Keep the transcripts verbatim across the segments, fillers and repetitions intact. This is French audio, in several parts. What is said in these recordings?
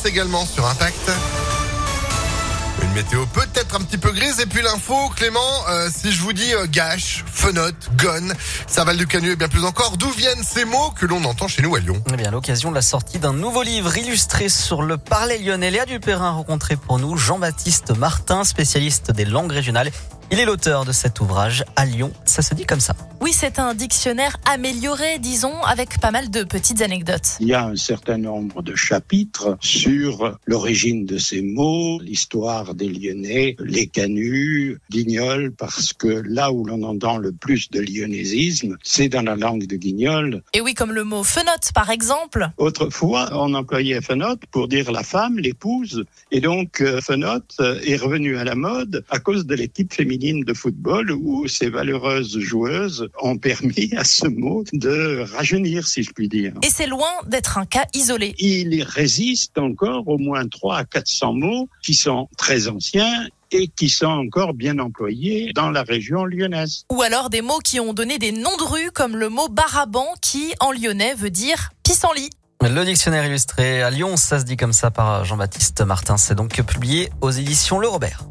Nice également sur Impact. Une météo peut-être un petit peu grise. Et puis l'info, Clément, euh, si je vous dis euh, gâche, fenote, gonne, Saval du Canu et bien plus encore, d'où viennent ces mots que l'on entend chez nous à Lyon? Eh bien, à l'occasion de la sortie d'un nouveau livre illustré sur le parler lyonnais, Léa Dupérin a rencontré pour nous Jean-Baptiste Martin, spécialiste des langues régionales. Il est l'auteur de cet ouvrage à Lyon. Ça se dit comme ça. Oui, c'est un dictionnaire amélioré, disons, avec pas mal de petites anecdotes. Il y a un certain nombre de chapitres sur l'origine de ces mots, l'histoire des Lyonnais, les canuts, Guignol, parce que là où l'on entend le plus de lyonnaisisme, c'est dans la langue de Guignol. Et oui, comme le mot fenote, par exemple. Autrefois, on employait fenote pour dire la femme, l'épouse, et donc euh, fenote est revenu à la mode à cause de l'équipe féminine de football où ces valeureuses joueuses ont permis à ce mot de rajeunir, si je puis dire. Et c'est loin d'être un cas isolé. Il résiste encore au moins trois à quatre cents mots qui sont très anciens et qui sont encore bien employés dans la région lyonnaise. Ou alors des mots qui ont donné des noms de rues, comme le mot Baraban, qui, en lyonnais, veut dire pissenlit. Le dictionnaire illustré à Lyon, ça se dit comme ça par Jean-Baptiste Martin. C'est donc publié aux éditions Le Robert.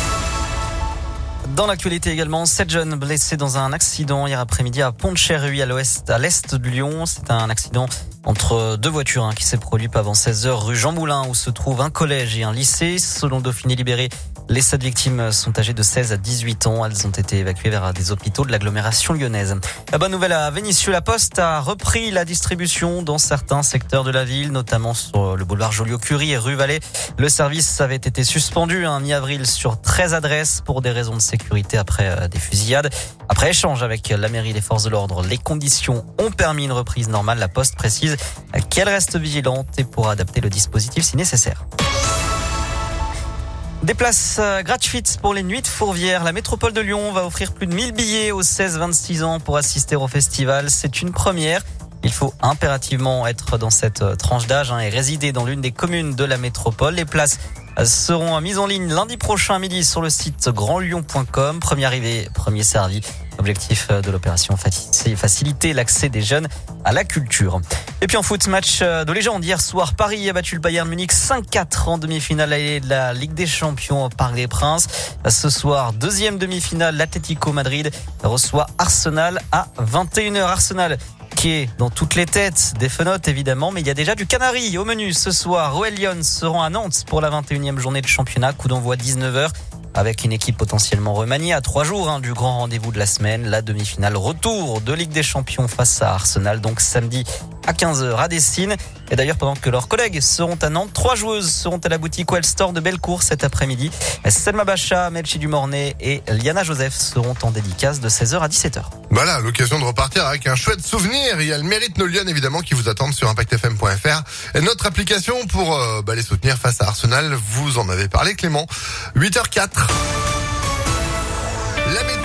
Dans l'actualité également, sept jeunes blessés dans un accident hier après-midi à Pont-de-Cherruy à l'ouest, à l'est de Lyon. C'est un accident entre deux voitures hein, qui s'est produit pas avant seize heures rue Jean Moulin où se trouve un collège et un lycée. Selon Dauphiné Libéré, les sept victimes sont âgées de seize à dix-huit ans. Elles ont été évacuées vers des hôpitaux de l'agglomération lyonnaise. La bonne nouvelle à Vénissieux, la Poste a repris la distribution dans certains secteurs de la ville, notamment sur le boulevard Joliot-Curie et rue Vallée. Le service avait été suspendu hein, mi-avril sur treize adresses pour des raisons de sécurité après euh, des fusillades. Après échange avec la mairie et les forces de l'ordre, les conditions ont permis une reprise normale. La Poste précise qu'elle reste vigilante et pourra adapter le dispositif si nécessaire. Des places gratuites pour les nuits de Fourvière. La métropole de Lyon va offrir plus de mille billets aux seize vingt-six ans pour assister au festival. C'est une première. Il faut impérativement être dans cette tranche d'âge hein, et résider dans l'une des communes de la métropole. Les places seront mises en ligne lundi prochain à midi sur le site grand lyon point com. Premier arrivé, premier servi. Objectif de l'opération, faciliter l'accès des jeunes à la culture. Et puis en foot, match de légende. Hier soir, Paris a battu le Bayern Munich cinq quatre en demi-finale de la Ligue des Champions au Parc des Princes. Ce soir, deuxième demi-finale, l'Atlético Madrid reçoit Arsenal à vingt et une heures. Arsenal qui est dans toutes les têtes des fenotes évidemment, mais il y a déjà du Canari au menu ce soir. Roel Lyon seront à Nantes pour la vingt et unième journée de championnat, coup d'envoi dix-neuf heures. Avec une équipe potentiellement remaniée à trois jours hein, du grand rendez-vous de la semaine, la demi-finale retour de Ligue des Champions face à Arsenal, donc samedi à quinze heures à Dessines. Et d'ailleurs, pendant que leurs collègues seront à Nantes, trois joueuses seront à la boutique Well Store de Bellecour cet après-midi. Selma Bacha, Melchi Dumornay et Liana Joseph seront en dédicace de seize heures à dix-sept heures. Voilà, l'occasion de repartir avec un chouette souvenir. Il y a le Mérite nos Lyon évidemment qui vous attendent sur impact f m point f r. Et notre application pour euh, bah, les soutenir face à Arsenal, vous en avez parlé Clément. huit heures zéro quatre. La